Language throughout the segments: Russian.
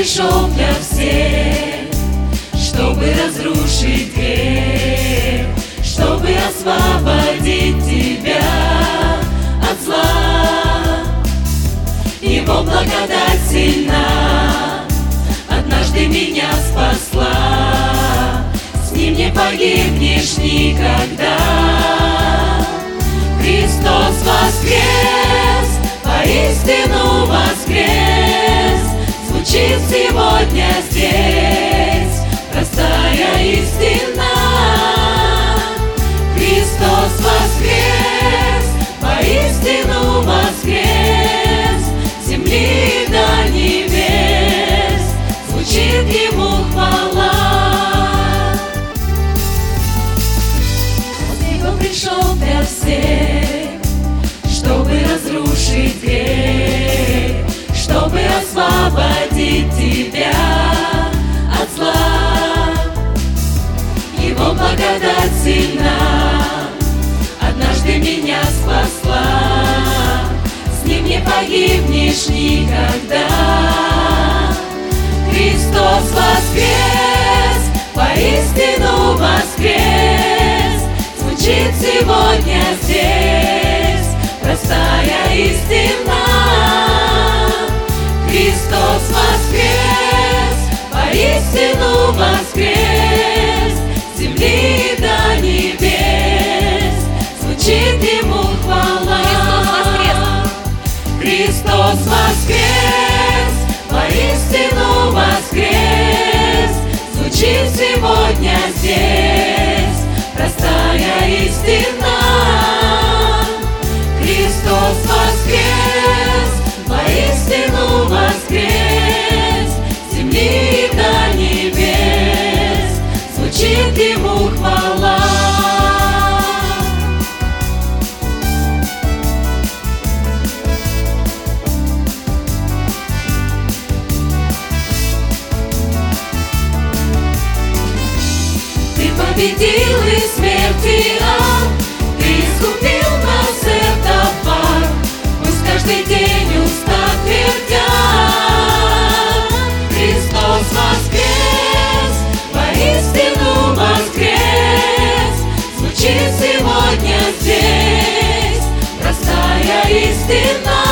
пришел для всех, чтобы разрушить грех, чтобы освободить тебя от зла. Его благодать сильна, однажды меня спасла. С ним не погибнешь никогда. Христос воскрес, поистину воскрес. Звучит сегодня здесь простая истина. Христос воскрес, поистину воскрес. С земли до небес звучит Ему хвала. Он пришел для всех, чтобы разрушить грех, чтобы освободить тебя от зла. Его благодать сильна, однажды меня спасла. С ним не погибнешь никогда. Христос воскрес, поистину воскрес. Звучит сегодня здесь простая истина. Христос воскрес, поистину воскрес. С земли до небес звучит Ему хвала. Христос воскрес, поистину воскрес. Звучит сегодня здесь простая истина. Христос воскрес, поистину воскрес. С земли до небес звучит Ему хвала. Ты победил и смерть, и ад, Ты искупил нас, это факт. Пусть каждый день уста твердят: Христос воскрес, поистину воскрес. Звучит сегодня здесь простая истина.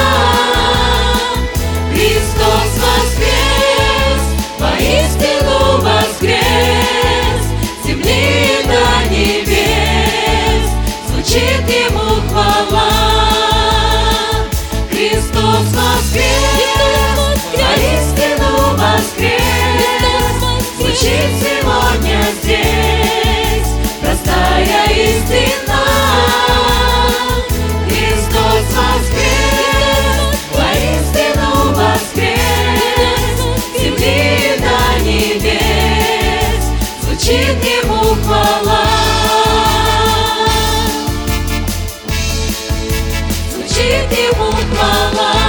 Христос воскрес, поистину воскрес. С земли до небес звучит Ему хвала. Христос воскрес, поистину воскрес. Звучит сегодня здесь простая истина. Христос воскрес, поистину воскрес. С земли до небес звучит Ему хвала. Звучит Ему хвала.